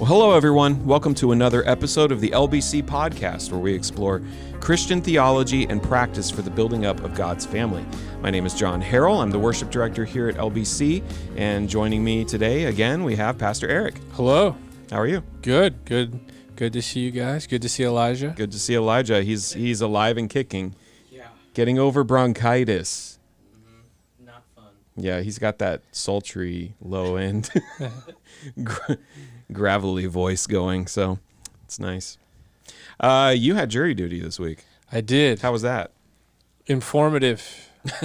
Well, hello, everyone. Welcome to another episode of the LBC podcast, where we explore Christian theology and practice for the building up of God's family. My name is John Harrell. I'm the worship director here at LBC, and joining me today, again, we have Pastor Eric. Hello. How are you? Good to see you guys. Good to see Elijah. Good to see Elijah. He's alive and kicking. Yeah. Getting over bronchitis. Not fun. Yeah, he's got that sultry, low-end, gravelly voice going, so it's nice. You had jury duty this week. I did. How was that? Informative.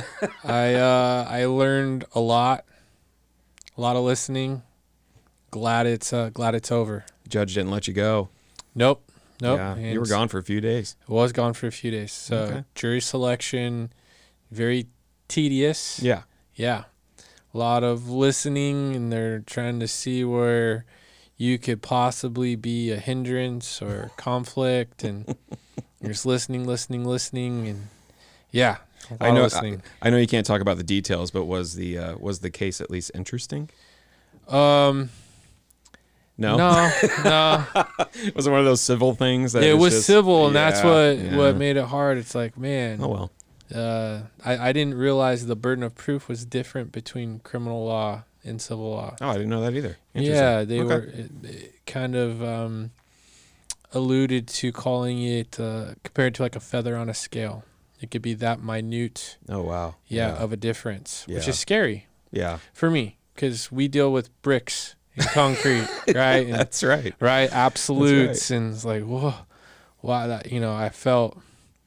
I learned a lot of listening. Glad it's over. Judge didn't let you go. Nope. Yeah, you were gone for a few days. I was gone for a few days. So Okay. Jury selection, very tedious. Yeah. Yeah. A lot of listening, and they're trying to see where you could possibly be a hindrance or conflict, and you're just listening, and yeah. I know. Listening. I know you can't talk about the details, but was the case at least interesting? No. Was it one of those civil things? That It was just, civil, and that's yeah. what made it hard. It's like, man. Oh well. I didn't realize the burden of proof was different between criminal law and civil law. Oh, I didn't know that either. Yeah, they Okay. were it kind of alluded to calling it compared to like a feather on a scale. It could be that minute, Oh wow. of a difference, which Yeah. is scary Yeah. for me because we deal with bricks and concrete, right? And, That's right. right, absolutes, and it's like, whoa, wow, that I felt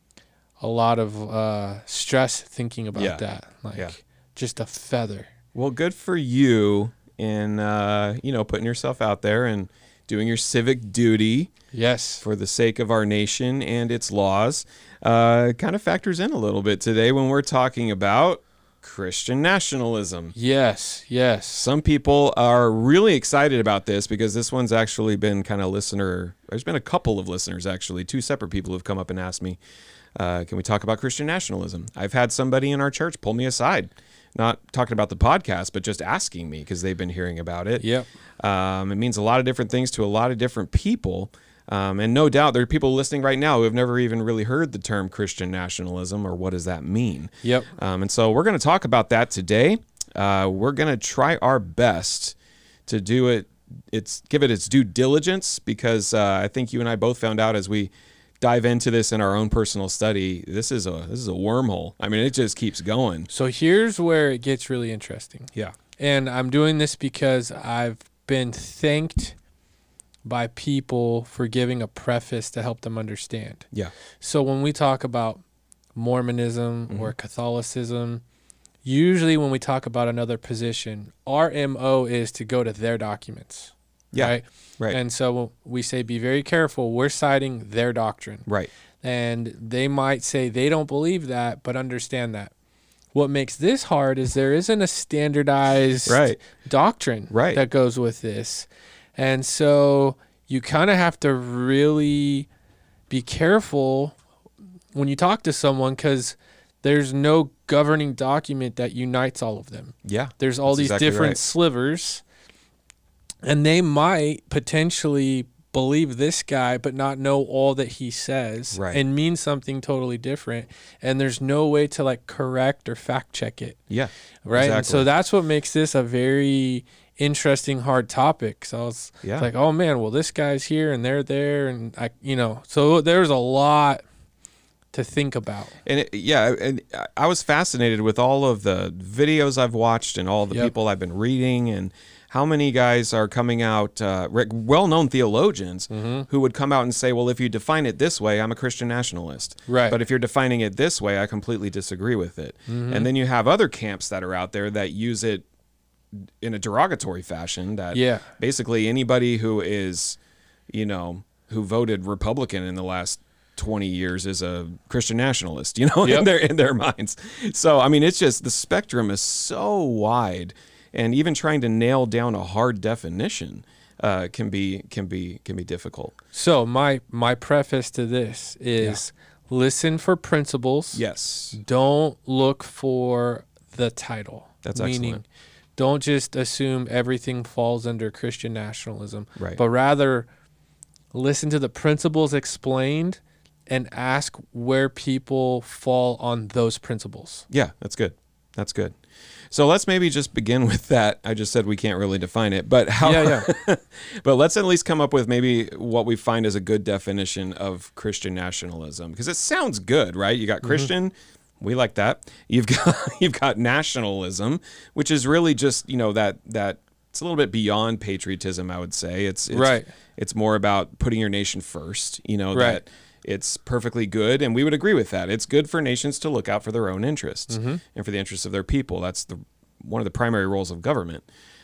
a lot of stress thinking about that, like just a feather. Well, good for you in putting yourself out there and doing your civic duty. Yes. For the sake of our nation and its laws. Kind of factors in a little bit today when we're talking about Christian nationalism. Yes. Some people are really excited about this because this one's actually been kind of there's been a couple of listeners, actually. Two separate people have come up and asked me, can we talk about Christian nationalism? I've had somebody in our church pull me aside, not talking about the podcast, but just asking me because they've been hearing about it. Yep. It means a lot of different things to a lot of different people. And no doubt there are people listening right now who have never even really heard the term Christian nationalism or what does that mean. Yep. And so we're going to talk about that today. We're going to try our best to do it. Give it its due diligence because I think you and I both found out as we dive into this in our own personal study, this is a wormhole. I mean, it just keeps going. So here's where it gets really interesting. Yeah. And I'm doing this because I've been thanked by people for giving a preface to help them understand. Yeah. So when we talk about Mormonism or Catholicism, usually when we talk about another position, our MO is to go to their documents. Yeah. Right. And so we say, be very careful. We're citing their doctrine. Right. And they might say they don't believe that, but understand that. What makes this hard is there isn't a standardized doctrine that goes with this. And so you kind of have to really be careful when you talk to someone because there's no governing document that unites all of them. Yeah. There's all these exactly different slivers, and they might potentially believe this guy but not know all that he says and mean something totally different, and there's no way to like correct or fact check it. Yeah. Right. Exactly. And so that's what makes this a very interesting, hard topic. So it's like, oh man, well this guy's here and they're there, and so there's a lot to think about. And and I was fascinated with all of the videos I've watched and all the people I've been reading and how many guys are coming out, well-known theologians who would come out and say, well, if you define it this way, I'm a Christian nationalist. Right. But if you're defining it this way, I completely disagree with it. And then you have other camps that are out there that use it in a derogatory fashion that basically anybody who is, who voted Republican in the last 20 years is a Christian nationalist, in their minds. So, I mean, it's just the spectrum is so wide. And even trying to nail down a hard definition can be difficult. So my preface to this is listen for principles. Yes. Don't look for the title. That's meaning, excellent. don't just assume everything falls under Christian nationalism, right. but rather listen to the principles explained and ask where people fall on those principles. Yeah, that's good. That's good. So let's maybe just begin with that. I just said we can't really define it, but how? Yeah. But let's at least come up with maybe what we find as a good definition of Christian nationalism, because it sounds good, right? You got Christian, we like that. You've got nationalism, which is really just that it's a little bit beyond patriotism. I would say it's right. It's more about putting your nation first. Right. That. It's perfectly good, and we would agree with that. It's good for nations to look out for their own interests and for the interests of their people. That's one of the primary roles of government.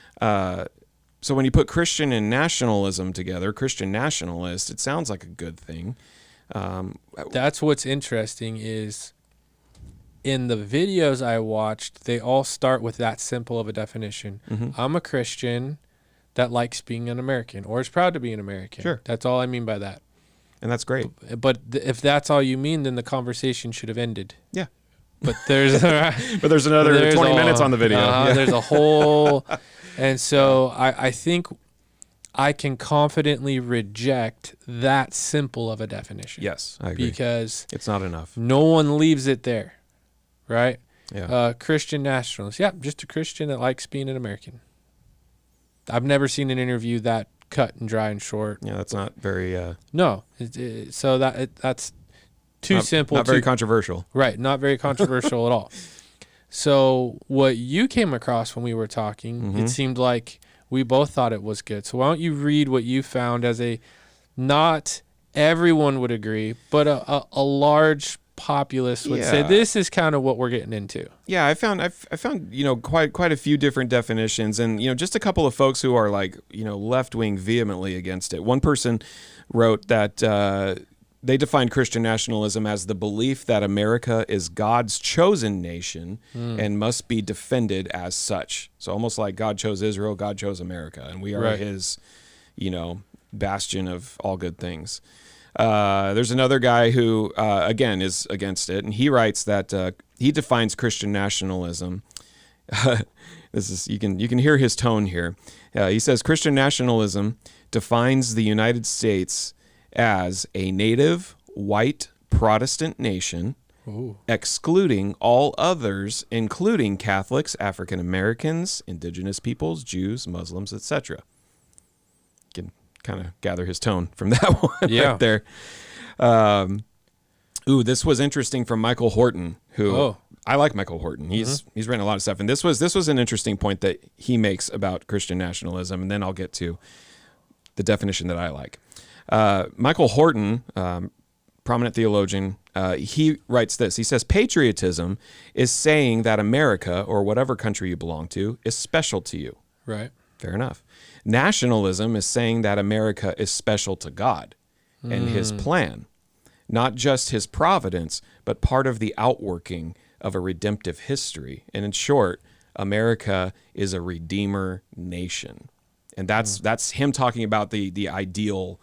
So when you put Christian and nationalism together, Christian nationalist, it sounds like a good thing. That's what's interesting is in the videos I watched, they all start with that simple of a definition. I'm a Christian that likes being an American or is proud to be an American. Sure. That's all I mean by that. And that's great. But if that's all you mean, then the conversation should have ended. Yeah. But there's another 20 minutes on the video. There's a whole, and so I think I can confidently reject that simple of a definition. Yes, I agree. Because it's not enough. No one leaves it there, right? Yeah. Christian nationalist. Yeah, just a Christian that likes being an American. I've never seen an interview that cut and dry and short. Yeah, that's not very. No, so that's too simple. Not very controversial. Right, not very controversial at all. So what you came across when we were talking, it seemed like we both thought it was good. So why don't you read what you found as not everyone would agree, but a large populace would say this is kind of what we're getting into. Yeah, I found quite a few different definitions, and just a couple of folks who are left-wing vehemently against it. One person wrote that they defined Christian nationalism as the belief that America is God's chosen nation and must be defended as such. So almost like God chose Israel, God chose America, and we are his bastion of all good things. There's another guy who, again, is against it, and he writes that he defines Christian nationalism. This is you can hear his tone here. He says Christian nationalism defines the United States as a native white Protestant nation, excluding all others, including Catholics, African Americans, indigenous peoples, Jews, Muslims, etc. Kind of gather his tone from that one right there. This was interesting from Michael Horton, who I like Michael Horton. He's written a lot of stuff, and this was an interesting point that he makes about Christian nationalism, and then I'll get to the definition that I like. Michael Horton, prominent theologian, he writes this. He says, patriotism is saying that America, or whatever country you belong to, is special to you. Right. Fair enough. Nationalism is saying that America is special to God and his plan, not just his providence, but part of the outworking of a redemptive history. And in short, America is a redeemer nation. And that's him talking about the ideal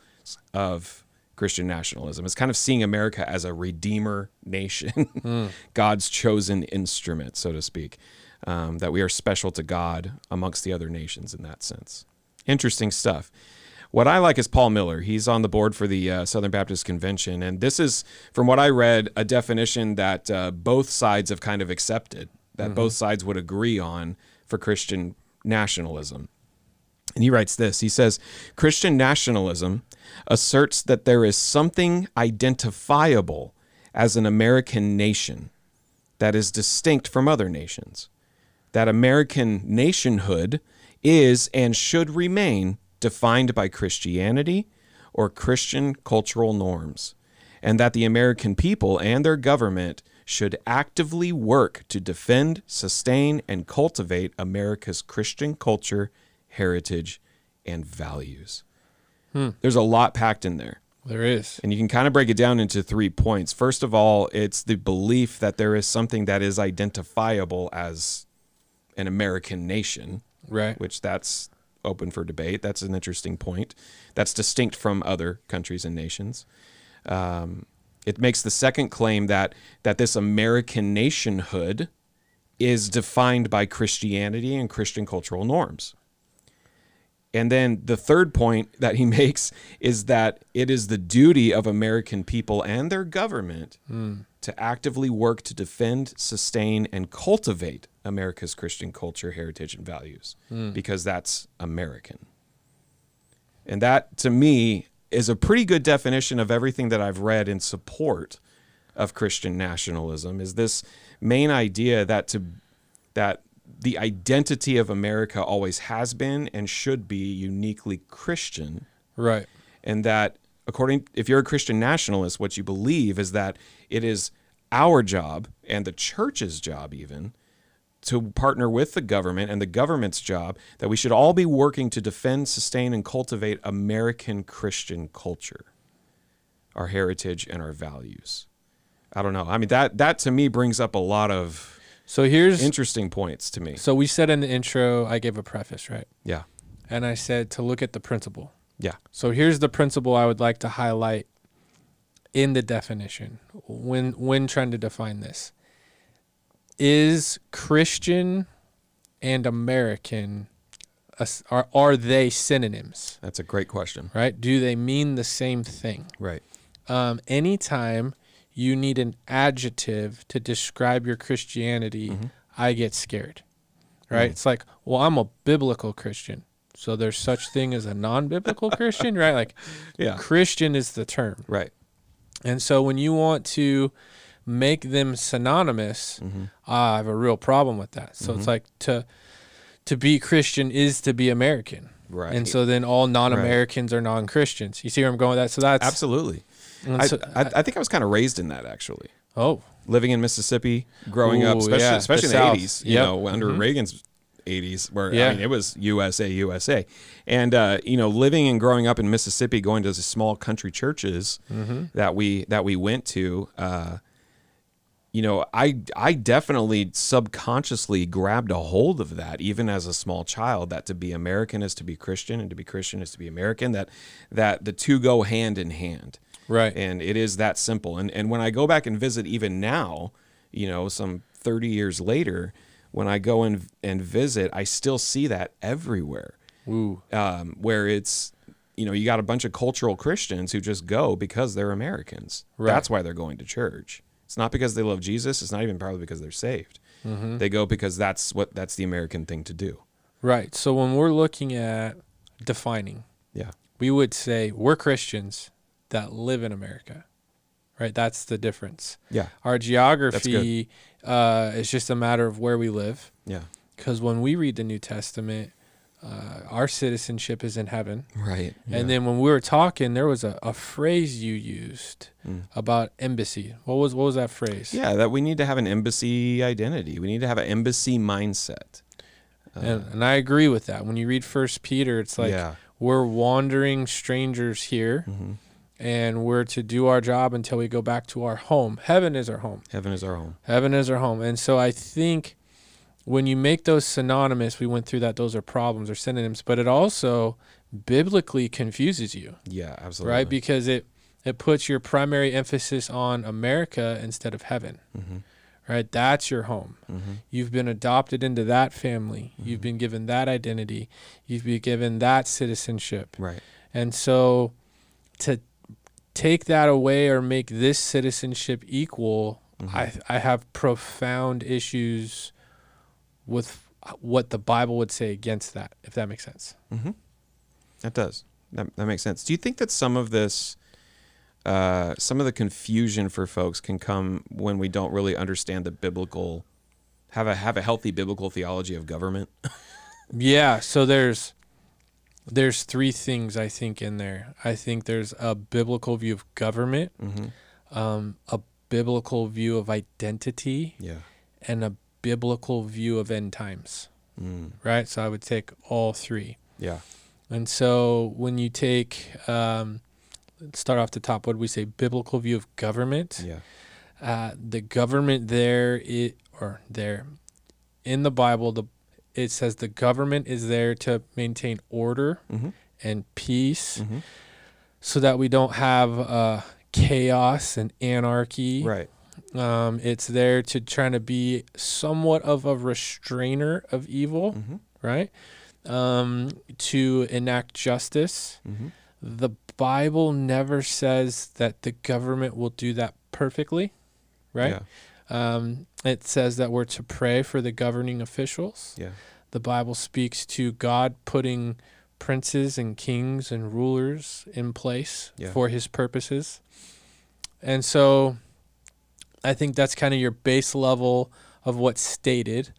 of Christian nationalism. It's kind of seeing America as a redeemer nation, God's chosen instrument, so to speak. That we are special to God amongst the other nations in that sense. Interesting stuff. What I like is Paul Miller. He's on the board for the Southern Baptist Convention, and this is, from what I read, a definition that both sides have kind of accepted, that both sides would agree on for Christian nationalism. And he writes this. He says, Christian nationalism asserts that there is something identifiable as an American nation that is distinct from other nations. That American nationhood is and should remain defined by Christianity or Christian cultural norms, and that the American people and their government should actively work to defend, sustain, and cultivate America's Christian culture, heritage, and values. There's a lot packed in there. There is. And you can kind of break it down into 3 points. First of all, it's the belief that there is something that is identifiable as an American nation, right? Which that's open for debate. That's an interesting point. That's distinct from other countries and nations. It makes the second claim that this American nationhood is defined by Christianity and Christian cultural norms. And then the third point that he makes is that it is the duty of American people and their government to actively work to defend, sustain, and cultivate America's Christian culture, heritage, and values, because that's American. And that, to me, is a pretty good definition of everything that I've read in support of Christian nationalism, is this main idea that the identity of America always has been and should be uniquely Christian. Right. And that if you're a Christian nationalist, what you believe is that it is our job and the church's job even to partner with the government and the government's job, that we should all be working to defend, sustain, and cultivate American Christian culture, our heritage, and our values. I don't know. I mean, that to me brings up a lot of interesting points to me. So we said in the intro, I gave a preface, right? Yeah. And I said to look at the principle. Yeah. So here's the principle I would like to highlight in the definition when trying to define this. Is Christian and American, are they synonyms? That's a great question. Right? Do they mean the same thing? Right. Anytime you need an adjective to describe your Christianity, I get scared. Right? It's like, well, I'm a biblical Christian. So there's such thing as a non-biblical Christian, right? Like, Christian is the term. Right. And so when you want to make them synonymous, I have a real problem with that. So it's like to be Christian is to be American. Right. And so then all non-Americans are non-Christians. You see where I'm going with that? So that's absolutely. I think I was kind of raised in that, actually. Oh. Living in Mississippi, growing up, especially in the 80s, you know, under Reagan's 80s, where I mean, it was USA. And living and growing up in Mississippi, going to those small country churches that we went to, I definitely subconsciously grabbed a hold of that, even as a small child, that to be American is to be Christian, and to be Christian is to be American, that the two go hand in hand. Right. And it is that simple. And when I go back and visit even now, some 30 years later, when I go and visit, I still see that everywhere. Ooh. Where it's, you got a bunch of cultural Christians who just go because they're Americans. Right. That's why they're going to church. It's not because they love Jesus. It's not even probably because they're saved. They go because that's the American thing to do. Right. So when we're looking at defining, we would say we're Christians that live in America. Right? That's the difference. Yeah. Our geography is just a matter of where we live. Yeah. Because when we read the New Testament, our citizenship is in heaven. Right. Yeah. And then when we were talking, there was a phrase you used about embassy. What was that phrase? Yeah, that we need to have an embassy identity. We need to have an embassy mindset. And I agree with that. When you read 1 Peter, it's like we're wandering strangers here. And we're to do our job until we go back to our home. Heaven is our home. Heaven is our home. Heaven is our home. And so I think when you make those synonymous, we went through that, those are problems or synonyms, but it also biblically confuses you. Yeah, absolutely. Right? Because it puts your primary emphasis on America instead of heaven. Right? That's your home. You've been adopted into that family. You've been given that identity. You've been given that citizenship. Right. And so to take that away or make this citizenship equal, I have profound issues with what the Bible would say against that, if that makes sense. That does. That makes sense. Do you think that some of this, some of the confusion for folks can come when we don't really understand the biblical, have a healthy biblical theology of government? Yeah. So there's three things I think in there. I think there's a biblical view of government, a biblical view of identity, and a biblical view of end times. Right? So I would take all three. Yeah. And so when you take, let's start off the top, what do we say? Biblical view of government. Yeah. The government in the Bible, it says the government is there to maintain order and peace so that we don't have chaos and anarchy It's there to try to be somewhat of a restrainer of evil, right? To enact justice. The Bible never says that the government will do that perfectly, right? It says that we're to pray for the governing officials. The Bible speaks to God putting princes and kings and rulers in place for his purposes. And so I think that's kind of your base level of what's stated.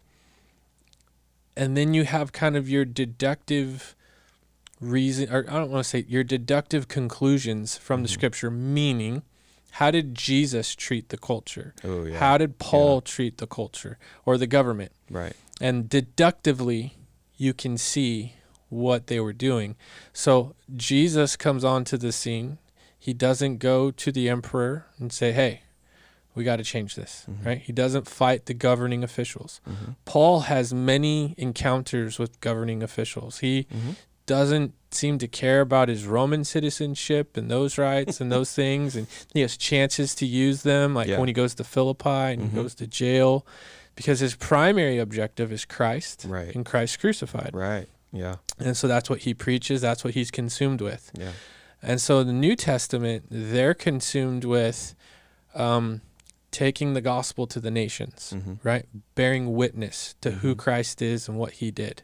And then you have kind of your deductive reason, or I don't want to say your deductive conclusions from the scripture, meaning how did Jesus treat the culture? How did Paul treat the culture or the government? Right. And deductively, you can see what they were doing. So Jesus comes onto the scene. He doesn't go to the emperor and say, hey, we got to change this, right? He doesn't fight the governing officials. Paul has many encounters with governing officials. He doesn't seem to care about his Roman citizenship and those rights and those things. And he has chances to use them, like when he goes to Philippi and he goes to jail, because his primary objective is Christ and Christ crucified. Right. Yeah. And so that's what he preaches. That's what he's consumed with. Yeah. And so the New Testament, they're consumed with taking the gospel to the nations, right? Bearing witness to who Christ is and what he did.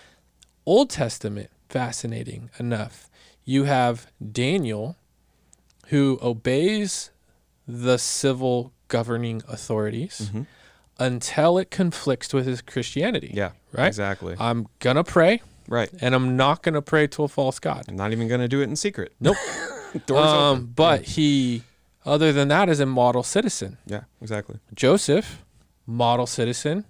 Old Testament, fascinating enough. You have Daniel, who obeys the civil governing authorities until it conflicts with his Christianity. Yeah, right? Exactly. I'm going to pray. Right. And I'm not going to pray to a false god. I'm not even going to do it in secret. Nope. Doors open. But he, other than that, is a model citizen. Yeah, exactly. Joseph, model citizen,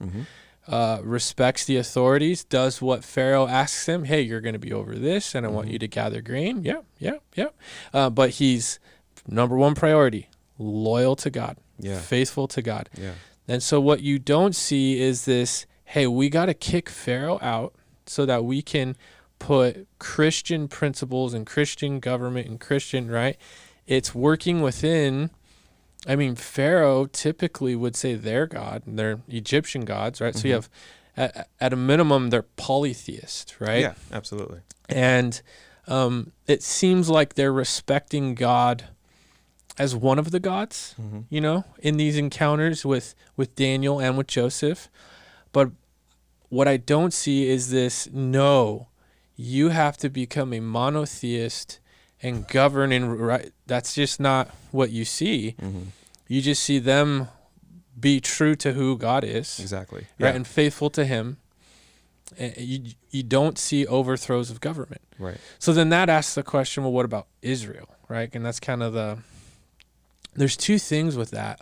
respects the authorities, does what Pharaoh asks him. Hey, you're going to be over this, and I want you to gather grain. Yeah. But he's, number one priority, loyal to God, faithful to God. Yeah. And so what you don't see is this, hey, we got to kick Pharaoh out so that we can put Christian principles and Christian government and Christian, right? It's working within, I mean, Pharaoh typically would say their God, and their Egyptian gods, right? So you have, at a minimum, they're polytheist, right? Yeah, absolutely. And it seems like they're respecting God as one of the gods, you know, in these encounters with Daniel and with Joseph. But what I don't see is this, no, you have to become a monotheist and govern in right. That's just not what you see. You just see them be true to who God is. Exactly. Right, and faithful to him. And you don't see overthrows of government. Right. So then that asks the question, well, what about Israel, right? And that's kind of there's two things with that.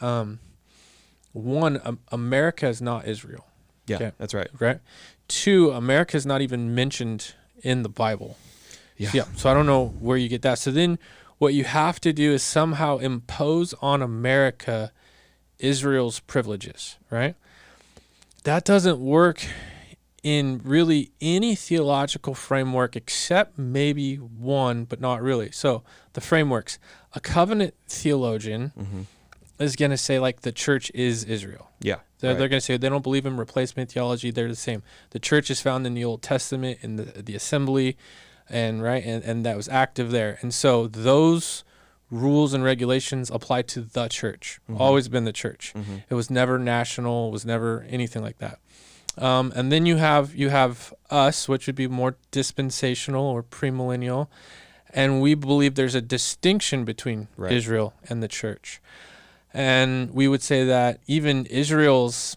One, America is not Israel. Yeah, okay. That's right. Right. Two, America is not even mentioned in the Bible. Yeah. So I don't know where you get that. So then what you have to do is somehow impose on America Israel's privileges, right? That doesn't work in really any theological framework except maybe one, but not really. So the frameworks, a covenant theologian is going to say like the church is Israel. Yeah. They're going to say they don't believe in replacement theology. They're the same. The church is found in the Old Testament, in the assembly, and that was active there. And so those rules and regulations apply to the church. Always been the church. It was never national. It was never anything like that. And then you have us, which would be more dispensational or premillennial, and we believe there's a distinction between Israel and the church. And we would say that even Israel's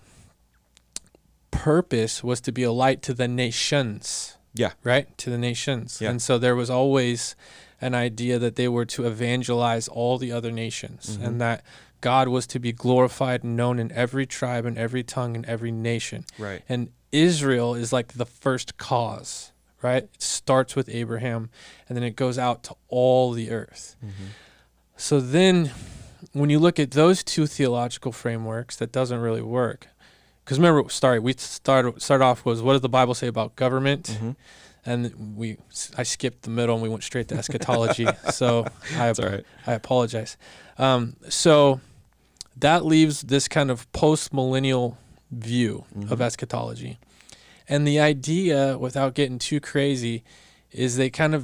purpose was to be a light to the nations. Yeah. Right? To the nations. Yeah. And so there was always an idea that they were to evangelize all the other nations and that God was to be glorified and known in every tribe and every tongue and every nation. Right. And Israel is like the first cause, right? It starts with Abraham and then it goes out to all the earth. So then when you look at those two theological frameworks, that doesn't really work. Because remember, we started off was, what does the Bible say about government? And I skipped the middle and we went straight to eschatology. So I apologize. So that leaves this kind of post-millennial view of eschatology. And the idea, without getting too crazy, is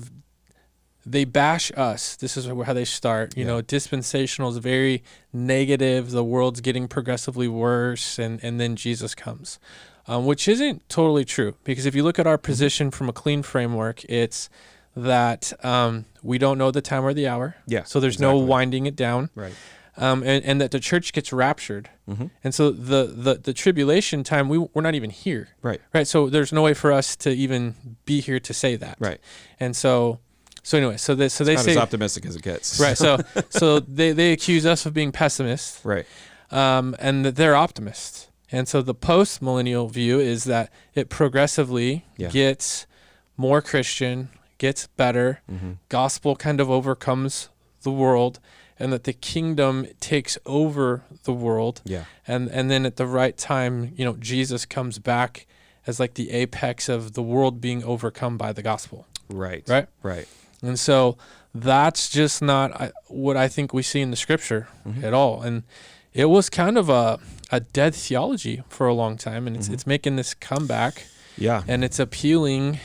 they bash us. This is how they start. You know, dispensational is very negative. The world's getting progressively worse, and then Jesus comes, which isn't totally true. Because if you look at our position from a clean framework, it's that we don't know the time or the hour. Yeah. So there's no winding it down. Right. And that the church gets raptured. And so the tribulation time, we're not even here. Right. Right. So there's no way for us to even be here to say that. Right. And so anyway, they say as optimistic as it gets. Right. So they accuse us of being pessimists. Right. And that they're optimists. And so the post-millennial view is that it progressively gets more Christian, gets better, gospel kind of overcomes the world, and that the kingdom takes over the world. Yeah. And then at the right time, you know, Jesus comes back as like the apex of the world being overcome by the gospel. Right. Right? Right. And so that's just not what I think we see in the scripture at all. And it was kind of a dead theology for a long time, and it's making this comeback. Yeah. And it's appealing,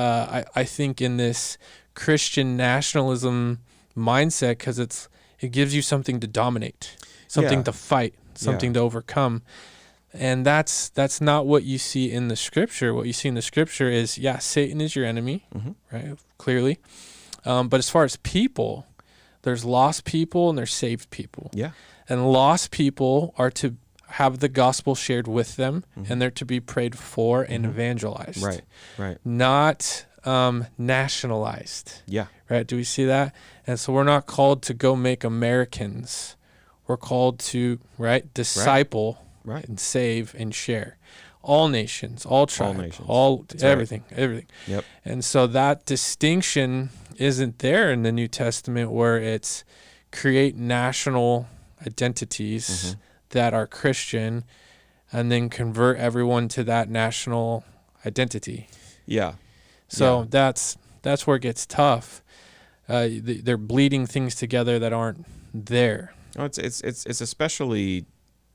I think, in this Christian nationalism mindset, because it gives you something to dominate, something to fight, something to overcome. And that's not what you see in the scripture. What you see in the scripture is, Satan is your enemy, right? Clearly. But as far as people, there's lost people and there's saved people. Yeah. And lost people are to have the gospel shared with them, and they're to be prayed for and evangelized. Right. Right. Not nationalized. Yeah. Right. Do we see that? And so we're not called to go make Americans. We're called to, disciple and save and share all nations, all tribes, everything. Yep. And so that distinction isn't there in the New Testament, where it's create national identities that are Christian and then convert everyone to that national identity. Yeah. So that's where it gets tough. They're bleeding things together that aren't there. Oh, it's especially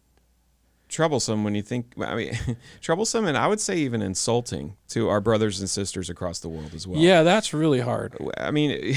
troublesome when you think, troublesome, and I would say even insulting to our brothers and sisters across the world as well. Yeah, that's really hard. I mean,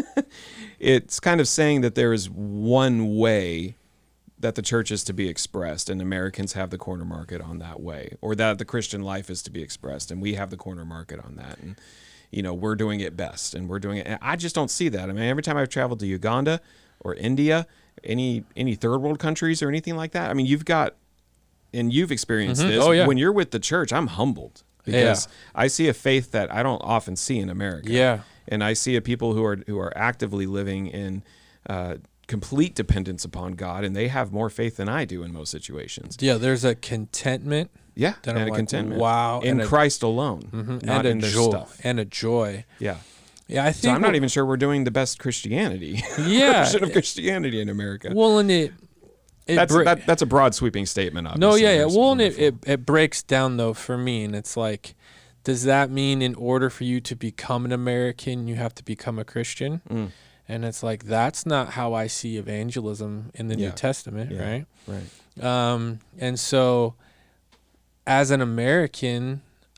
it's kind of saying that there is one way that the church is to be expressed, and Americans have the corner market on that way, or that the Christian life is to be expressed, and we have the corner market on that, and we're doing it best, and we're doing it. And I just don't see that. I mean, every time I've traveled to Uganda or India, any third world countries or anything like that, I mean, you've got, and you've experienced this. When you're with the church, I'm humbled because I see a faith that I don't often see in America. Yeah, and I see a people who are actively living in complete dependence upon God, and they have more faith than I do in most situations. Yeah, there's a contentment. Yeah, and a contentment. Wow, in Christ alone, not in their stuff. And a joy. Yeah. Yeah, I think. So I'm not even sure we're doing the best Christianity. Yeah, version of Christianity in America. Well, and that's a broad sweeping statement. Obviously. No, yeah. Well, and it breaks down though for me, and it's like, does that mean in order for you to become an American, you have to become a Christian? And it's like, that's not how I see evangelism in the New Testament, right? Right. And so, as an American,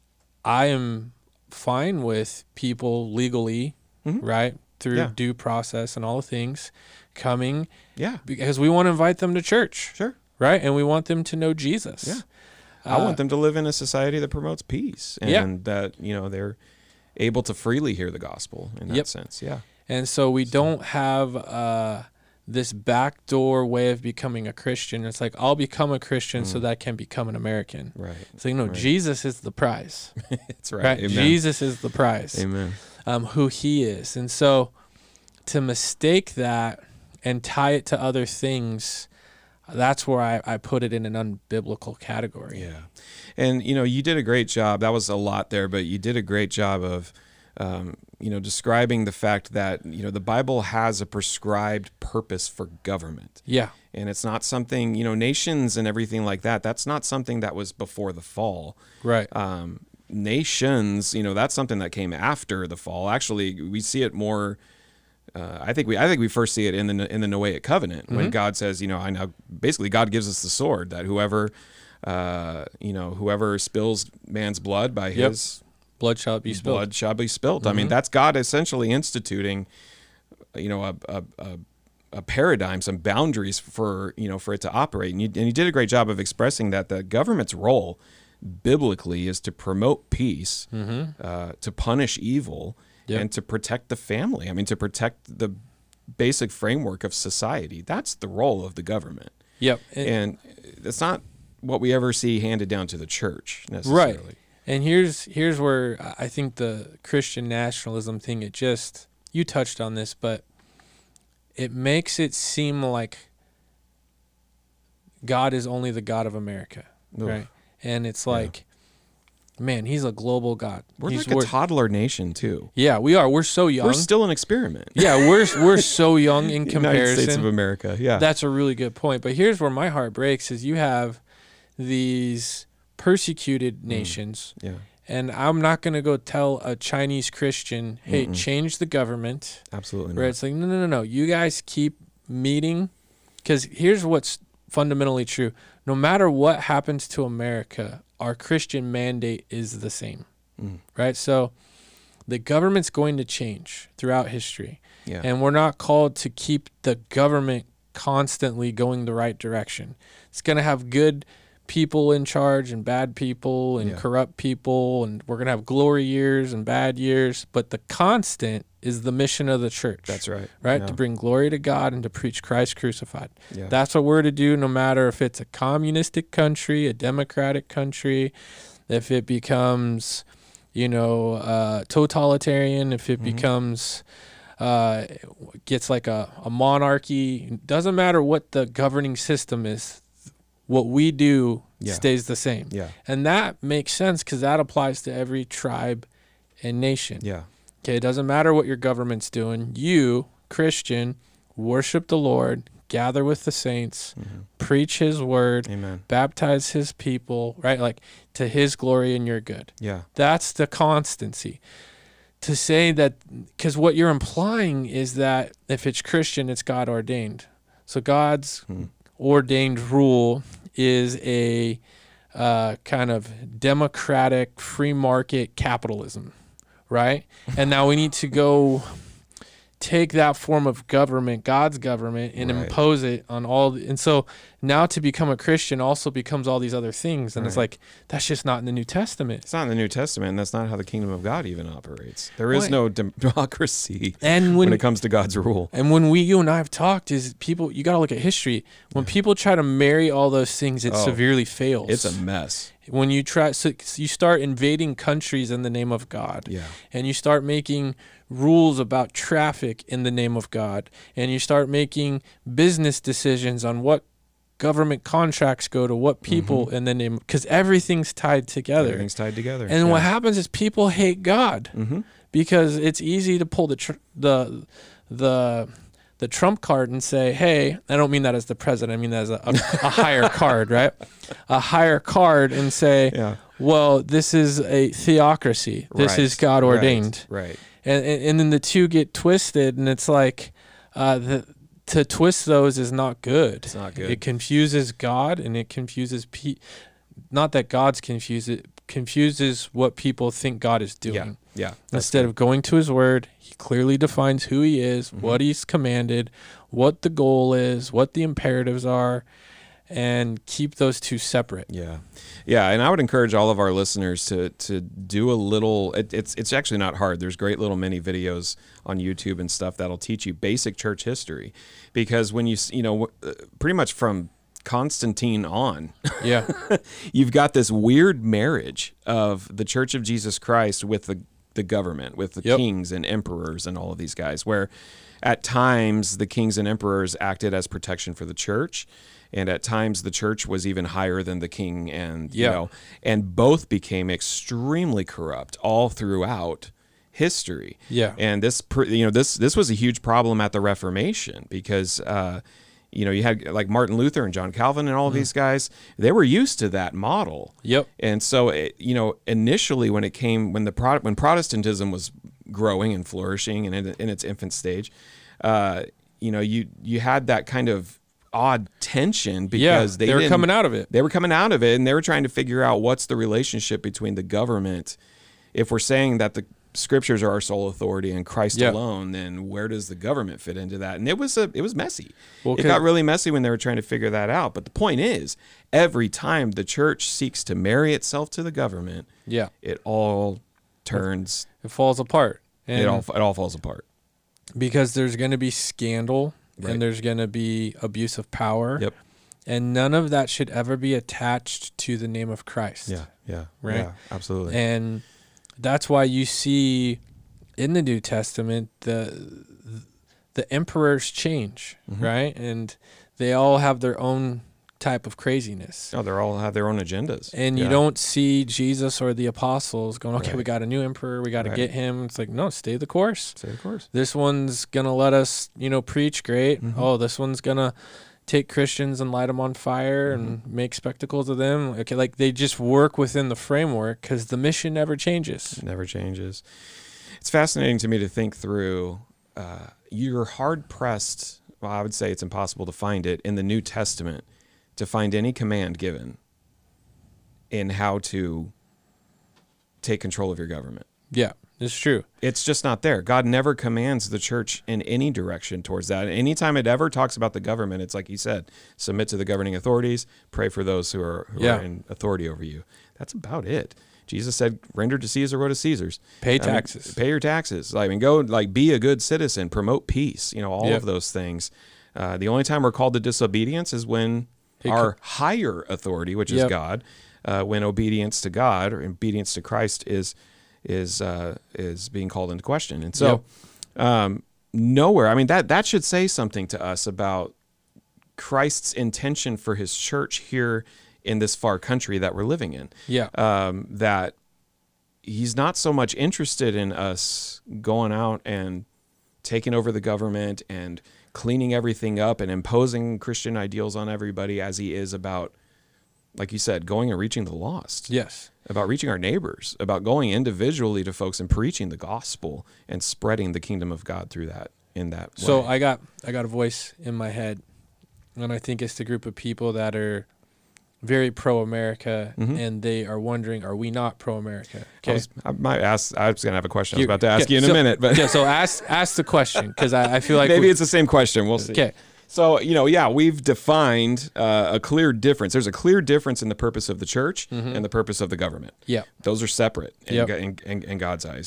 I am fine with people legally, right, through due process and all the things coming, because we want to invite them to church, sure, right, and we want them to know Jesus. Yeah, I want them to live in a society that promotes peace, and that they're able to freely hear the gospel in that sense. Yeah, and so we don't have this backdoor way of becoming a Christian. It's like, I'll become a Christian so that I can become an American. Right. So, Jesus is the prize. That's right. Amen. Jesus is the prize. Amen. Who he is. And so to mistake that and tie it to other things, that's where I put it in an unbiblical category. Yeah. And, you did a great job. That was a lot there, but you did a great job of describing the fact that, the Bible has a prescribed purpose for government. Yeah. And it's not something, nations and everything like that, that's not something that was before the fall. Right. Nations, that's something that came after the fall. Actually, we see it more I think we first see it in the Noahic covenant when God says, basically God gives us the sword that whoever spills man's blood by his blood shall be spilled. Blood shall be spilled. I mean, that's God essentially instituting, a paradigm, some boundaries for it to operate. And you did a great job of expressing that the government's role biblically is to promote peace, to punish evil, and to protect the family. I mean, to protect the basic framework of society. That's the role of the government. Yep. And that's not what we ever see handed down to the church necessarily. Right. And here's where I think the Christian nationalism thing, you touched on this, but it makes it seem like God is only the God of America, right? And it's like, man, he's a global God. We're like a toddler nation too. Yeah, we are. We're so young. We're still an experiment. Yeah, we're so young in comparison. United States of America, yeah. That's a really good point. But here's where my heart breaks is you have these persecuted nations. Yeah. And I'm not going to go tell a Chinese Christian, hey, change the government. Absolutely not. Right? It's like, no. You guys keep meeting. Because here's what's fundamentally true. No matter what happens to America, our Christian mandate is the same. Right? So the government's going to change throughout history. Yeah. And we're not called to keep the government constantly going the right direction. It's going to have good people in charge and bad people and corrupt people, and we're going to have glory years and bad years, but the constant is the mission of the church. That's right. Right? Yeah. To bring glory to God and to preach Christ crucified. Yeah. That's what we're to do, no matter if it's a communistic country, a democratic country, if it becomes, totalitarian, if it becomes gets like a monarchy. It doesn't matter what the governing system is. What we do stays the same. Yeah. And that makes sense because that applies to every tribe and nation. Yeah. Okay, it doesn't matter what your government's doing. You, Christian, worship the Lord, gather with the saints, preach his word, Amen. Baptize his people, right? Like to his glory and your good. Yeah. That's the constancy. To say that, because what you're implying is that if it's Christian, it's God ordained. So God's ordained rule is a kind of democratic free market capitalism, right? And now we need to go take that form of government, God's government, and impose it on all. And so now to become a Christian also becomes all these other things. And it's like, that's just not in the New Testament. It's not in the New Testament. And that's not how the kingdom of God even operates. There is no democracy when it comes to God's rule. And when you and I have talked, is people, you got to look at history. When people try to marry all those things, it severely fails. It's a mess. When you you start invading countries in the name of God, and you start making rules about traffic in the name of God, and you start making business decisions on what government contracts go to what people in the name, because everything's tied together. Everything's tied together. And what happens is people hate God because it's easy to pull the trump card and say, hey, I don't mean that as the president, I mean that as a higher card, right? A higher card and say, well, this is a theocracy. This is God ordained. Right. And then the two get twisted, and it's like to twist those is not good. It's not good. It confuses God, and it confuses not that God's confused, it confuses what people think God is doing. Yeah. Instead of going to his word, he clearly defines who he is, what he's commanded, what the goal is, what the imperatives are, and keep those two separate. Yeah, and I would encourage all of our listeners to do a little. It's actually not hard. There's great little mini videos on YouTube and stuff that'll teach you basic church history, because when you pretty much from Constantine on, you've got this weird marriage of the Church of Jesus Christ with the government, with the kings and emperors and all of these guys, where at times the kings and emperors acted as protection for the church. And at times the church was even higher than the king, and and both became extremely corrupt all throughout history. And this was a huge problem at the Reformation, because you had like Martin Luther and John Calvin and all of these guys. They were used to that model. And so initially when Protestantism was growing and flourishing and in its infant stage, you had that kind of odd tension because they were coming out of it. They were coming out of it, and they were trying to figure out what's the relationship between the government. If we're saying that the scriptures are our sole authority and Christ alone, then where does the government fit into that? And it was messy. Well, it got really messy when they were trying to figure that out. But the point is, every time the church seeks to marry itself to the government, it all turns. It falls apart. And it all falls apart. Because there's going to be scandal. Right. And there's going to be abuse of power. Yep. And none of that should ever be attached to the name of Christ. Yeah. Right? Yeah, absolutely. And that's why you see in the New Testament the emperors change, right? And they all have their own type of craziness. Oh, they all have their own agendas. And you don't see Jesus or the apostles going, okay, we got a new emperor, we got to get him. It's like, no, stay the course. Stay the course. This one's going to let us, preach great. Oh, this one's going to take Christians and light them on fire and make spectacles of them. Okay, like they just work within the framework because the mission never changes. It never changes. It's fascinating to me to think through. You're hard-pressed, well, I would say it's impossible to find it in the New Testament, to find any command given in how to take control of your government. Yeah, it's true. It's just not there. God never commands the church in any direction towards that. Anytime it ever talks about the government, it's like you said, submit to the governing authorities, pray for those who are in authority over you. That's about it. Jesus said, render to Caesar what is Caesar's. Pay taxes. Pay your taxes. Go, be a good citizen, promote peace, all of those things. The only time we're called to disobedience is when our higher authority, which is God, when obedience to God or obedience to Christ is being called into question. And so nowhere, that should say something to us about Christ's intention for his church here in this far country that we're living in. That he's not so much interested in us going out and taking over the government and cleaning everything up and imposing Christian ideals on everybody as he is about, like you said, going and reaching the lost. Yes. About reaching our neighbors, about going individually to folks and preaching the gospel and spreading the kingdom of God through that, in that way. So I got a voice in my head, and I think it's the group of people that are very pro-America, and they are wondering, are we not pro-America? Okay. I was going to have a question I was about to ask you in a minute. But so ask the question, because I feel like maybe it's the same question. We'll see. Okay. So, we've defined a clear difference. There's a clear difference in the purpose of the church and the purpose of the government. Yeah. Those are separate in God's eyes.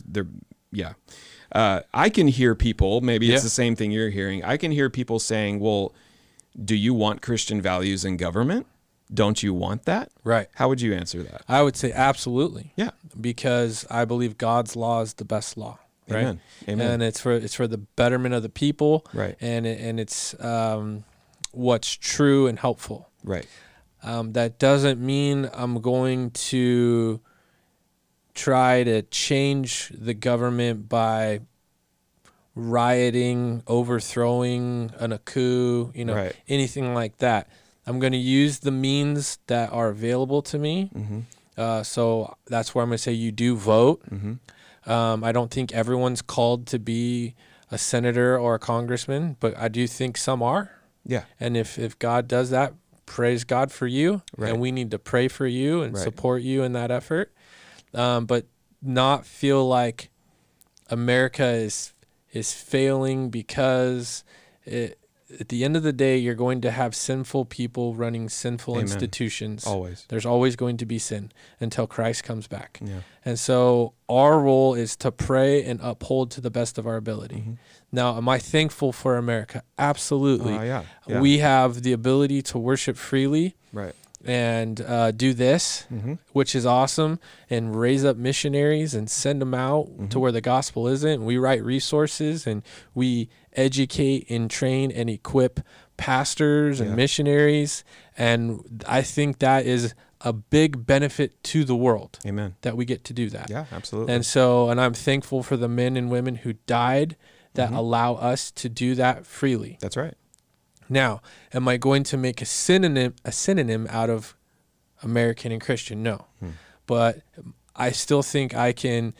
I can hear people, maybe it's the same thing you're hearing. I can hear people saying, well, do you want Christian values in government? Don't you want that? Right. How would you answer that? I would say absolutely. Yeah. Because I believe God's law is the best law. Right? Amen. Amen. And it's for the betterment of the people. Right. And it's what's true and helpful. Right. That doesn't mean I'm going to try to change the government by rioting, overthrowing, a coup, anything like that. I'm going to use the means that are available to me. So that's where I'm going to say you do vote. I don't think everyone's called to be a senator or a congressman, but I do think some are. Yeah. And if God does that, praise God for you. Right. And we need to pray for you and support you in that effort. But not feel like America is failing because at the end of the day, you're going to have sinful people running sinful institutions. Always. There's always going to be sin until Christ comes back. Yeah. And so our role is to pray and uphold to the best of our ability. Now, am I thankful for America? Absolutely. Yeah. We have the ability to worship freely. Right. And do this, which is awesome, and raise up missionaries and send them out to where the gospel isn't. We write resources and we educate and train and equip pastors and missionaries. And I think that is a big benefit to the world. Amen. That we get to do that. Yeah, absolutely. And I'm thankful for the men and women who died that allow us to do that freely. That's right. Now, am I going to make a synonym out of American and Christian? No. But I still think I can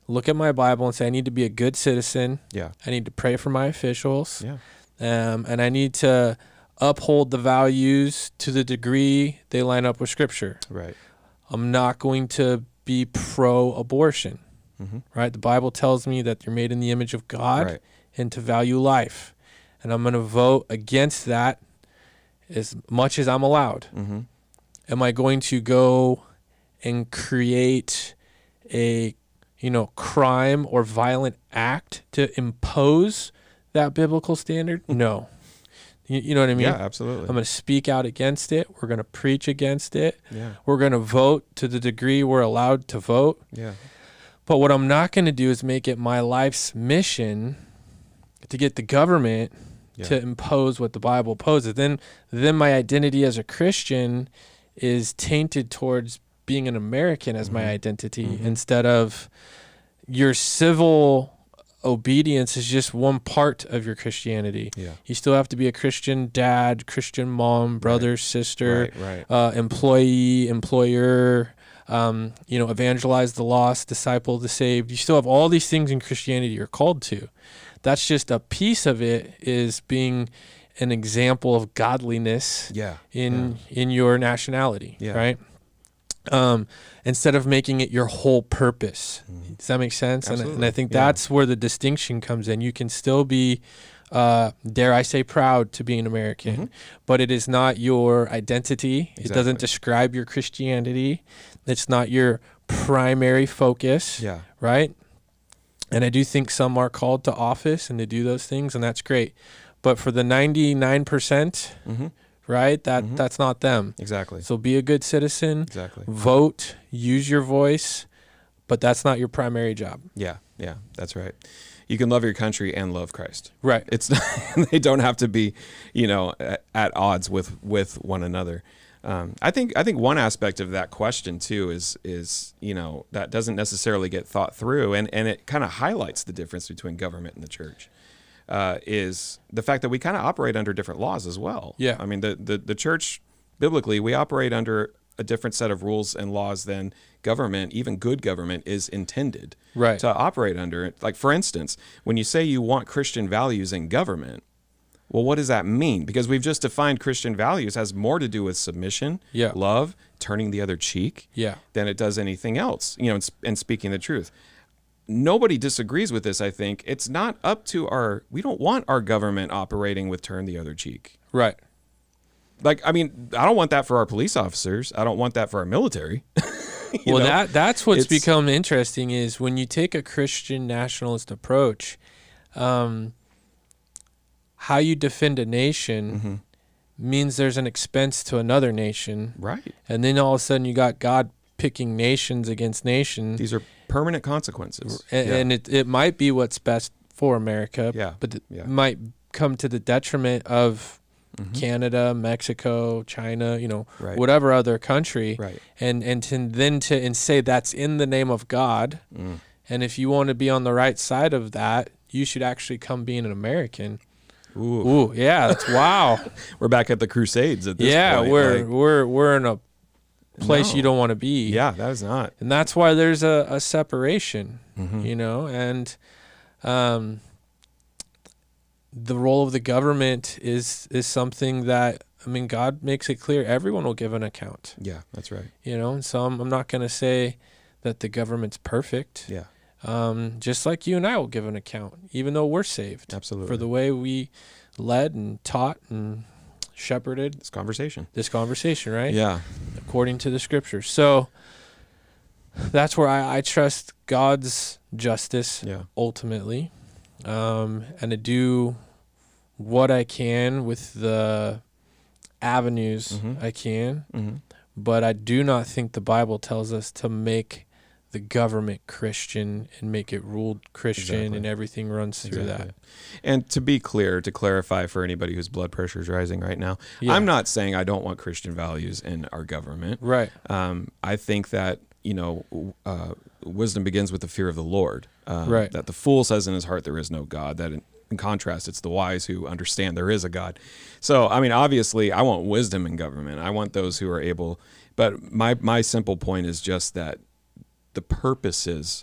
look at my Bible and say, I need to be a good citizen. Yeah. I need to pray for my officials. Yeah. And I need to uphold the values to the degree they line up with Scripture. Right. I'm not going to be pro-abortion. Right? The Bible tells me that you're made in the image of God and to value life. And I'm going to vote against that as much as I'm allowed. Am I going to go and create a, crime or violent act to impose that biblical standard? No. You know what I mean? Yeah, absolutely. I'm going to speak out against it. We're going to preach against it. Yeah. We're going to vote to the degree we're allowed to vote. Yeah. But what I'm not going to do is make it my life's mission to get the government to impose what the Bible poses. Then my identity as a Christian is tainted towards being an American as my identity instead of your civil obedience is just one part of your Christianity. Yeah. You still have to be a Christian dad, Christian mom, brother, sister, employee, employer, evangelize the lost, disciple the saved. You still have all these things in Christianity you're called to. That's just a piece of it, is being an example of godliness in your nationality, right? Instead of making it your whole purpose. Does that make sense? And I think that's where the distinction comes in. You can still be, dare I say, proud to be an American, but it is not your identity. Exactly. It doesn't describe your Christianity. It's not your primary focus, right? And I do think some are called to office and to do those things, and that's great. But for the 99%, right, that's not them. Exactly. So be a good citizen. Exactly. Vote, use your voice, but that's not your primary job. Yeah, that's right. You can love your country and love Christ. Right. It's not, they don't have to be, at odds with one another. I think one aspect of that question too is that doesn't necessarily get thought through, and it kind of highlights the difference between government and the church. Is the fact that we kind of operate under different laws as well. Yeah. I mean, the church, biblically, we operate under a different set of rules and laws than government, even good government, is intended to operate under. Like, for instance, when you say you want Christian values in government, well, what does that mean? Because we've just defined Christian values has more to do with submission, love, turning the other cheek, than it does anything else, and speaking the truth. Nobody disagrees with this, I think. It's not up to we don't want our government operating with turn the other cheek. Right. Like, I mean, I don't want that for our police officers. I don't want that for our military. That's what's become interesting is when you take a Christian nationalist approach, how you defend a nation means there's an expense to another nation. Right. And then all of a sudden you got God picking nations against nations. These are permanent consequences. And it might be what's best for America, but it might come to the detriment of Canada, Mexico, China, whatever other country. Right. And to say that's in the name of God. And if you want to be on the right side of that, you should actually come being an American. Ooh, yeah, that's wow. We're back at the Crusades at this point. We're in a place you don't want to be. Yeah, that is not. And that's why there's a separation, and the role of the government is something that, I mean, God makes it clear everyone will give an account. Yeah, that's right. And so I'm not going to say that the government's perfect. Yeah. Just like you and I will give an account, even though we're saved. Absolutely. For the way we led and taught and shepherded this conversation, right? Yeah. According to the scriptures. So that's where I trust God's justice ultimately. And to do what I can with the avenues I can. But I do not think the Bible tells us to make the government Christian and make it ruled Christian and everything runs through that. And to be clear, to clarify for anybody whose blood pressure is rising right now, I'm not saying I don't want Christian values in our government. Right. I think that, wisdom begins with the fear of the Lord. Right. That the fool says in his heart there is no God. That in contrast, it's the wise who understand there is a God. So, I mean, obviously, I want wisdom in government. I want those who are able. But my simple point is just that the purposes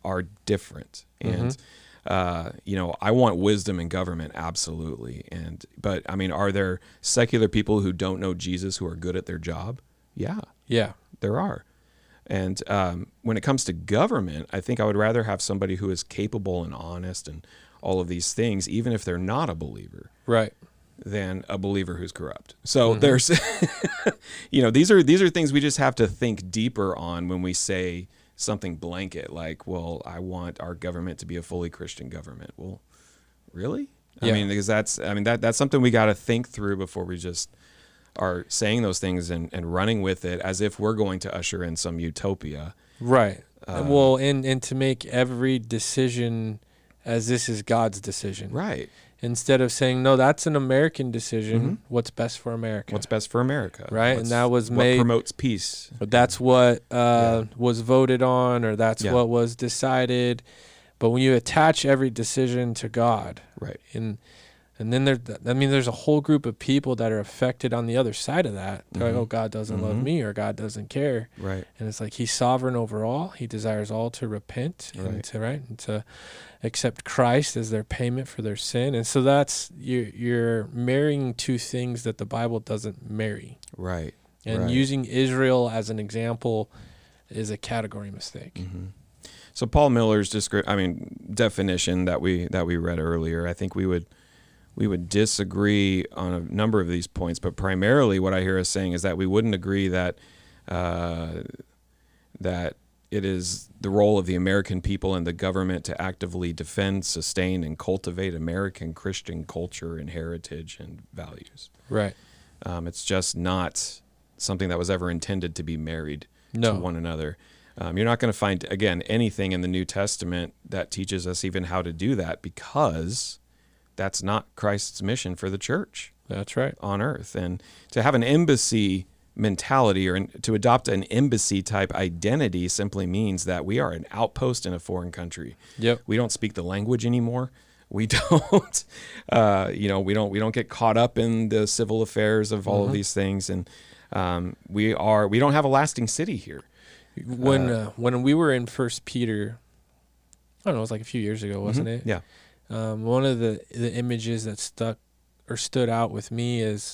are different. And I want wisdom in government, absolutely. But I mean, are there secular people who don't know Jesus who are good at their job? Yeah, there are. And when it comes to government, I think I would rather have somebody who is capable and honest and all of these things, even if they're not a believer, right, than a believer who's corrupt. So there's, these are things we just have to think deeper on when we say something blanket like, well, I want our government to be a fully Christian government. Well, really? I mean, because that's something we got to think through before we just are saying those things and running with it as if we're going to usher in some utopia. Right. Well, and to make every decision as this is God's decision. Right. Instead of saying, no, that's an American decision. What's best for America? What's best for America? Right. And that was made. What promotes peace. That's what was voted on, or that's what was decided. But when you attach every decision to God, right. And then there's a whole group of people that are affected on the other side of that. They're like, oh, God doesn't love me, or God doesn't care. Right. And it's like he's sovereign over all. He desires all to repent and to accept Christ as their payment for their sin. And so that's you're marrying two things that the Bible doesn't marry. Right. And using Israel as an example is a category mistake. So Paul Miller's definition that we read earlier, I think we would disagree on a number of these points, but primarily what I hear us saying is that we wouldn't agree that that it is the role of the American people and the government to actively defend, sustain, and cultivate American Christian culture and heritage and values. Right. It's just not something that was ever intended to be married to one another. You're not going to find, again, anything in the New Testament that teaches us even how to do that, because that's not Christ's mission for the church. That's right. On earth. And to have an embassy mentality or to adopt an embassy type identity simply means that we are an outpost in a foreign country. Yep. We don't speak the language anymore. We don't, we don't get caught up in the civil affairs of all of these things. And we don't have a lasting city here. When we were in 1 Peter, I don't know, it was like a few years ago, wasn't it? Yeah. One of the images that stood out with me is,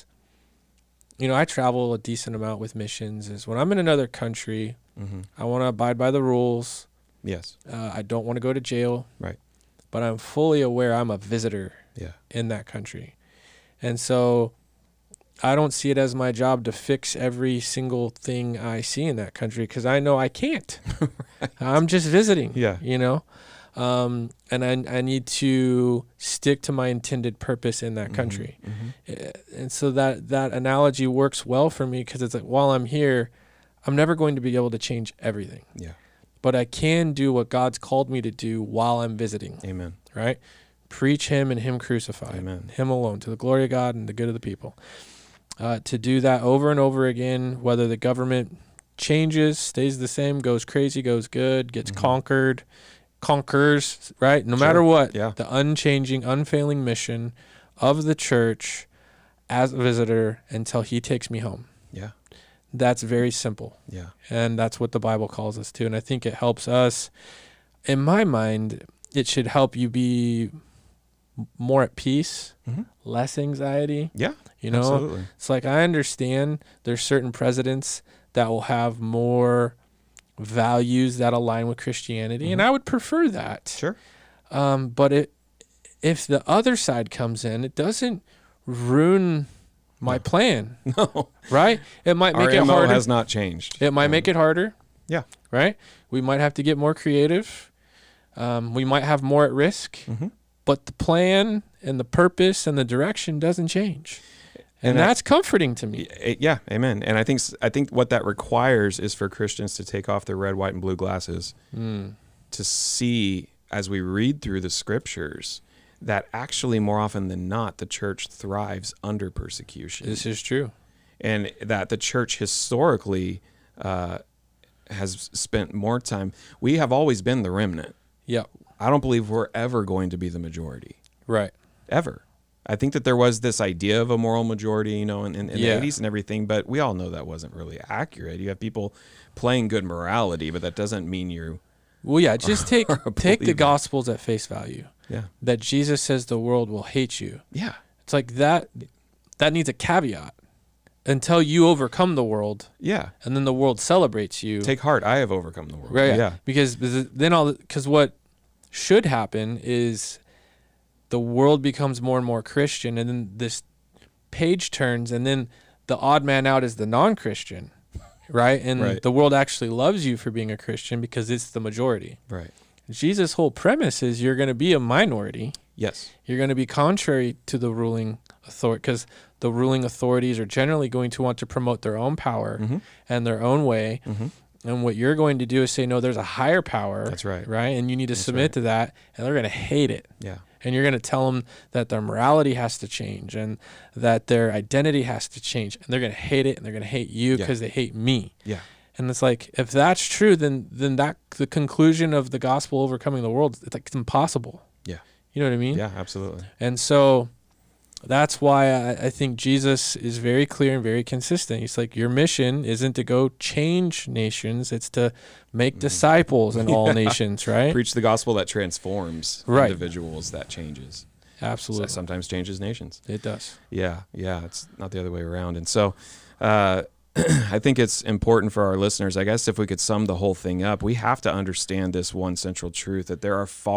I travel a decent amount with missions, is when I'm in another country, I want to abide by the rules. Yes. I don't want to go to jail. Right. But I'm fully aware I'm a visitor in that country. And so I don't see it as my job to fix every single thing I see in that country, because I know I can't. Right. I'm just visiting. Yeah. And I need to stick to my intended purpose in that country. And so that analogy works well for me, because it's like, while I'm here, I'm never going to be able to change everything. Yeah. But I can do what God's called me to do while I'm visiting. Amen. Right? Preach him and him crucified. Amen. Him alone, to the glory of God and the good of the people. To do that over and over again, whether the government changes, stays the same, goes crazy, goes good, gets conquers, right? No matter what, the unchanging, unfailing mission of the church as a visitor until he takes me home. Yeah. That's very simple. Yeah. And that's what the Bible calls us to. And I think it helps us. In my mind, it should help you be more at peace, less anxiety. Yeah. Absolutely. It's like, I understand there's certain presidents that will have more values that align with Christianity, and I would prefer that. Sure. But if the other side comes in, it doesn't ruin my plan. No. Right? It might make it MO harder. has not changed. It might make it harder. Yeah. Right? We might have to get more creative. We might have more at risk. But the plan and the purpose and the direction doesn't change. And that's comforting to me. Yeah, amen. And I think what that requires is for Christians to take off their red, white, and blue glasses to see, as we read through the scriptures, that actually more often than not, the church thrives under persecution. This is true. And that the church historically has spent more time. We have always been the remnant. Yeah. I don't believe we're ever going to be the majority. Right. Ever. I think that there was this idea of a moral majority, in the 80s and everything, but we all know that wasn't really accurate. You have people playing good morality, but that doesn't mean you're Well, yeah, just take the Gospels at face value. Yeah. That Jesus says the world will hate you. Yeah. It's like that needs a caveat. Until you overcome the world. Yeah. And then the world celebrates you. Take heart, I have overcome the world. Right. Yeah. Because what should happen is the world becomes more and more Christian, and then this page turns, and then the odd man out is the non-Christian, right? And the world actually loves you for being a Christian because it's the majority. Right. Jesus' whole premise is you're going to be a minority. Yes. You're going to be contrary to the ruling authority, because the ruling authorities are generally going to want to promote their own power and their own way. And what you're going to do is say, no, there's a higher power. That's right. Right? And you need to submit to that, and they're going to hate it. Yeah. And you're going to tell them that their morality has to change and that their identity has to change. And they're going to hate it, and they're going to hate you because they hate me. Yeah. And it's like, if that's true, then that the conclusion of the gospel overcoming the world, it's impossible. Yeah. You know what I mean? Yeah, absolutely. And so that's why I think Jesus is very clear and very consistent. He's like, your mission isn't to go change nations. It's to make disciples in all nations, right? Preach the gospel that transforms individuals, that changes. Absolutely. That sometimes changes nations. It does. Yeah. Yeah. It's not the other way around. And so I think it's important for our listeners, I guess, if we could sum the whole thing up, we have to understand this one central truth, that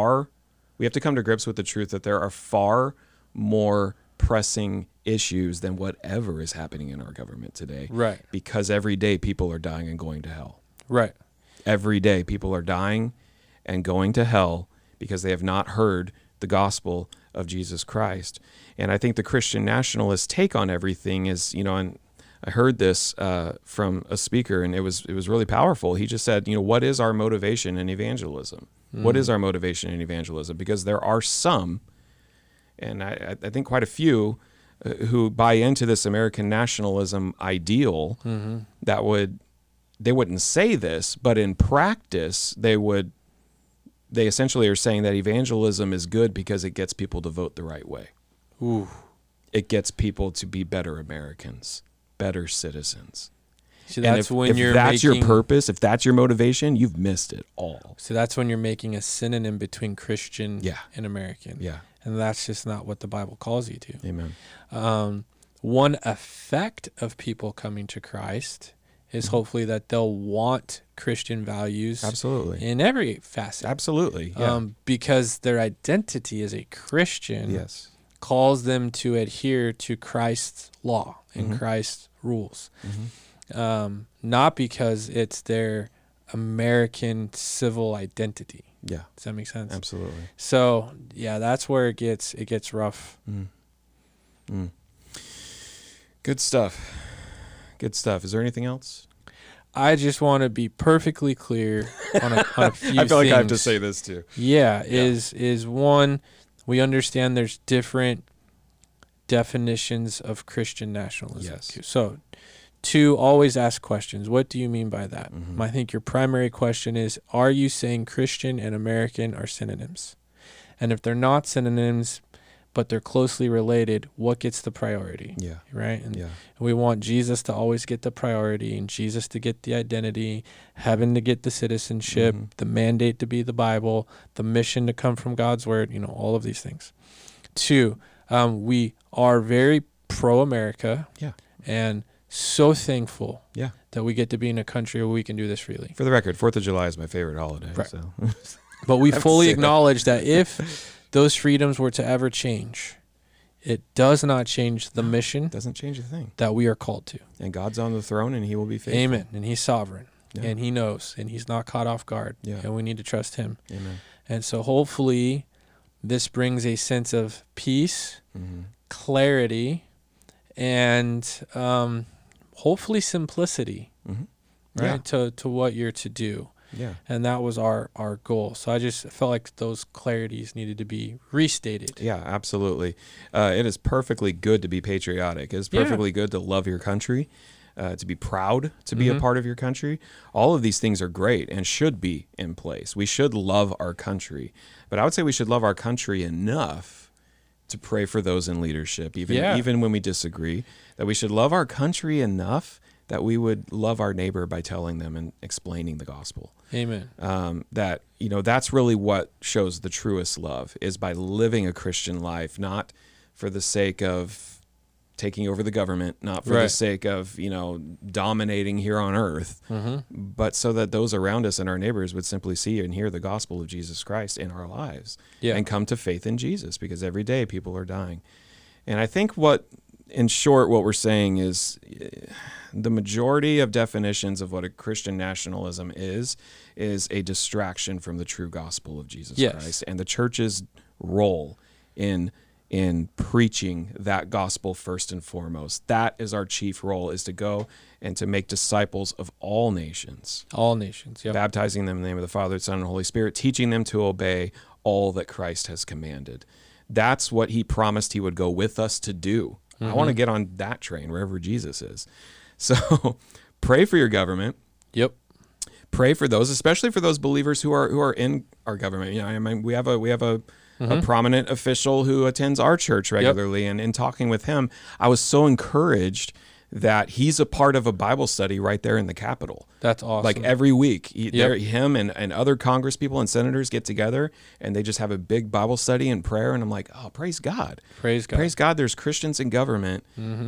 we have to come to grips with the truth that there are far more pressing issues than whatever is happening in our government today. Right. Because every day people are dying and going to hell. Right. Every day people are dying and going to hell because they have not heard the gospel of Jesus Christ. And I think the Christian nationalist take on everything is, and I heard this from a speaker, and it was really powerful. He just said, what is our motivation in evangelism? What is our motivation in evangelism? Because there are some, and I think quite a few, who buy into this American nationalism ideal that they wouldn't say this, but in practice they essentially are saying that evangelism is good because it gets people to vote the right way. Ooh. It gets people to be better Americans, better citizens. So that's if that's your purpose, if that's your motivation, you've missed it all. So that's when you're making a synonym between Christian and American. Yeah. And that's just not what the Bible calls you to. Amen. One effect of people coming to Christ is hopefully that they'll want Christian values. Absolutely. In every facet. Absolutely. Yeah. Because their identity as a Christian calls them to adhere to Christ's law and Christ's rules. Not because it's their American civil identity. Yeah. Does that make sense? Absolutely. So that's where it gets rough. Good stuff. Good stuff. Is there anything else? I just want to be perfectly clear on a few things. I feel like I have to say this too. Yeah. Is one, we understand there's different definitions of Christian nationalism. Yes. So, two, always ask questions. What do you mean by that? I think your primary question is, are you saying Christian and American are synonyms? And if they're not synonyms, but they're closely related, what gets the priority? Yeah. Right? And we want Jesus to always get the priority, and Jesus to get the identity, heaven to get the citizenship, the mandate to be the Bible, the mission to come from God's word, all of these things. Two, we are very pro-America. Yeah. And so thankful Yeah. that we get to be in a country where we can do this freely. For the record, 4th of July is my favorite holiday. Right. So. But we fully acknowledge that if those freedoms were to ever change, it does not change the mission. Doesn't change a thing. That we are called to. And God's on the throne, and he will be faithful. Amen. And he's sovereign. Yeah. And he knows. And he's not caught off guard. Yeah. And we need to trust him. Amen. And so hopefully this brings a sense of peace, clarity, and hopefully simplicity, right? To what you're to do. Yeah. And that was our goal. So I just felt like those clarities needed to be restated. Yeah, absolutely. It is perfectly good to be patriotic. It is perfectly good to love your country, to be proud to be a part of your country. All of these things are great and should be in place. We should love our country. But I would say we should love our country enough to pray for those in leadership, even when we disagree, that we should love our country enough that we would love our neighbor by telling them and explaining the gospel. Amen. That, that's really what shows the truest love, is by living a Christian life, not for the sake of taking over the government, not for the sake of, dominating here on earth, but so that those around us and our neighbors would simply see and hear the gospel of Jesus Christ in our lives and come to faith in Jesus, because every day people are dying. And I think in short, what we're saying is the majority of definitions of what a Christian nationalism is a distraction from the true gospel of Jesus Christ, and the church's role in preaching that gospel first and foremost. That is our chief role, is to go and to make disciples of all nations. All nations, baptizing them in the name of the Father, Son, and Holy Spirit, teaching them to obey all that Christ has commanded. That's what he promised he would go with us to do. I want to get on that train wherever Jesus is. So pray for your government. Yep. Pray for those, especially for those believers who are in our government. We have a prominent official who attends our church regularly, and in talking with him, I was so encouraged that he's a part of a Bible study right there in the Capitol. That's awesome. Like every week, him and other Congress people and senators get together, and they just have a big Bible study and prayer. And I'm like, oh, praise God. Praise God. Praise God. There's Christians in government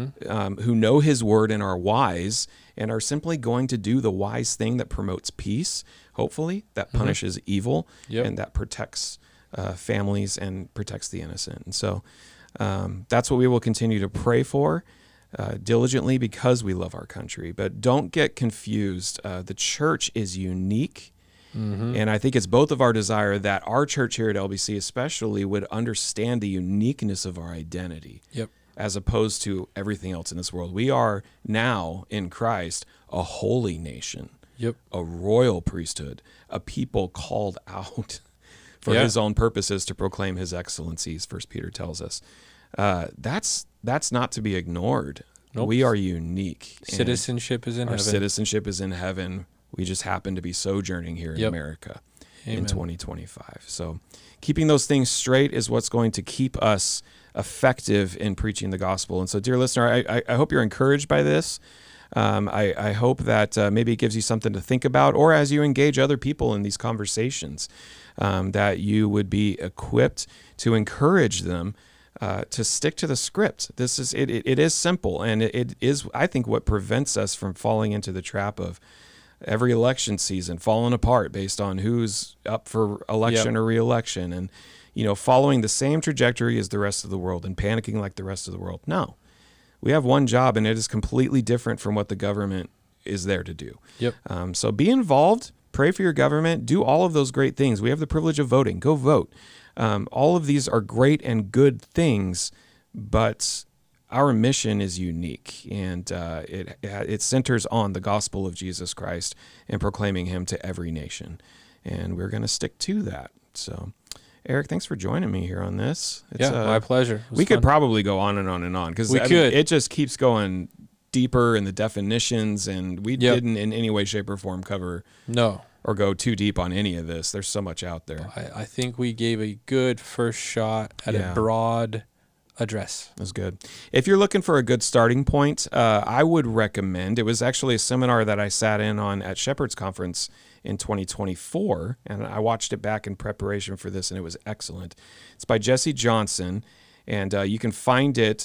who know his word and are wise and are simply going to do the wise thing that promotes peace, hopefully, that punishes evil, and that protects families and protects the innocent. And so that's what we will continue to pray for diligently, because we love our country. But don't get confused. The church is unique. And I think it's both of our desire that our church here at LBC especially would understand the uniqueness of our identity, as opposed to everything else in this world. We are now in Christ a holy nation, a royal priesthood, a people called out for his own purposes to proclaim his excellencies, 1 Peter tells us. That's not to be ignored. Nope. We are unique. Citizenship is in heaven. Our citizenship is in heaven. We just happen to be sojourning here in America in 2025. So keeping those things straight is what's going to keep us effective in preaching the gospel. And so, dear listener, I hope you're encouraged by this. I hope that maybe it gives you something to think about, or as you engage other people in these conversations, that you would be equipped to encourage them to stick to the script. It is simple, and it is, I think, what prevents us from falling into the trap of every election season falling apart based on who's up for election or re-election, and following the same trajectory as the rest of the world and panicking like the rest of the world. No, we have one job, and it is completely different from what the government is there to do. So be involved. Pray for your government. Do all of those great things. We have the privilege of voting. Go vote. All of these are great and good things, but our mission is unique, and it centers on the gospel of Jesus Christ and proclaiming him to every nation, and we're going to stick to that. So, Eric, thanks for joining me here on this. My pleasure. We could probably go on and on and on, because it just keeps going deeper in the definitions, and we didn't in any way, shape, or form cover or go too deep on any of this. There's so much out there. I think we gave a good first shot at a broad address. That's good. If you're looking for a good starting point, I would recommend, it was actually a seminar that I sat in on at Shepherd's Conference in 2024, and I watched it back in preparation for this, and it was excellent. It's by Jesse Johnson, and you can find it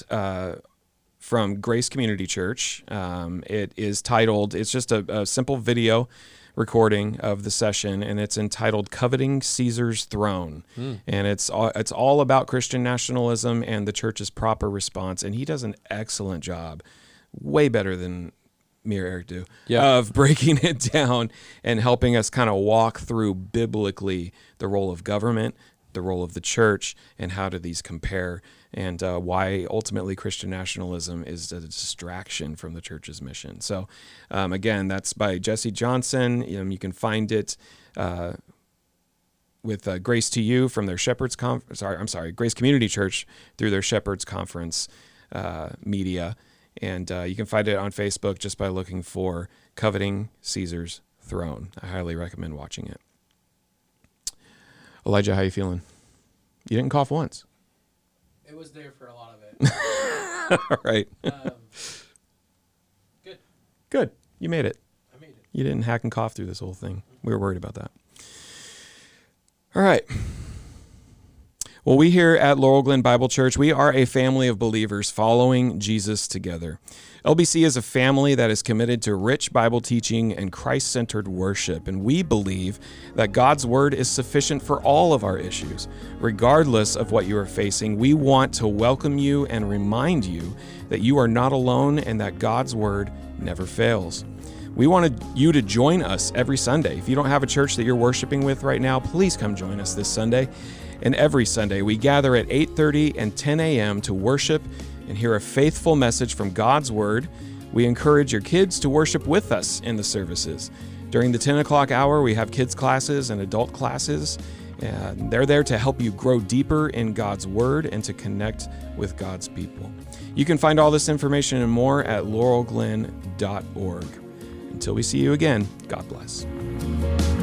from Grace Community Church. It is titled, it's just a simple video recording of the session, and it's entitled "Coveting Caesar's Throne." And it's all about Christian nationalism and the church's proper response, and he does an excellent job, way better than me or Eric do, of breaking it down and helping us kind of walk through biblically the role of government, the role of the church, and how do these compare, and why ultimately Christian nationalism is a distraction from the church's mission. So again, that's by Jesse Johnson. You can find it with Grace to You from their Shepherd's Conference. Grace Community Church through their Shepherd's Conference media. And you can find it on Facebook just by looking for Coveting Caesar's Throne. I highly recommend watching it. Elijah, how you feeling? You didn't cough once. It was there for a lot of it. All right. Good. Good. You made it. I made it. You didn't hack and cough through this whole thing. We were worried about that. All right. Well, we here at Laurel Glen Bible Church, we are a family of believers following Jesus together. LBC is a family that is committed to rich Bible teaching and Christ-centered worship, and we believe that God's Word is sufficient for all of our issues. Regardless of what you are facing, we want to welcome you and remind you that you are not alone and that God's Word never fails. We wanted you to join us every Sunday. If you don't have a church that you're worshiping with right now, please come join us this Sunday. And every Sunday, we gather at 8:30 and 10 a.m. to worship and hear a faithful message from God's Word. We encourage your kids to worship with us in the services. During the 10 o'clock hour, we have kids classes and adult classes. And they're there to help you grow deeper in God's Word and to connect with God's people. You can find all this information and more at laurelglen.org. Until we see you again, God bless.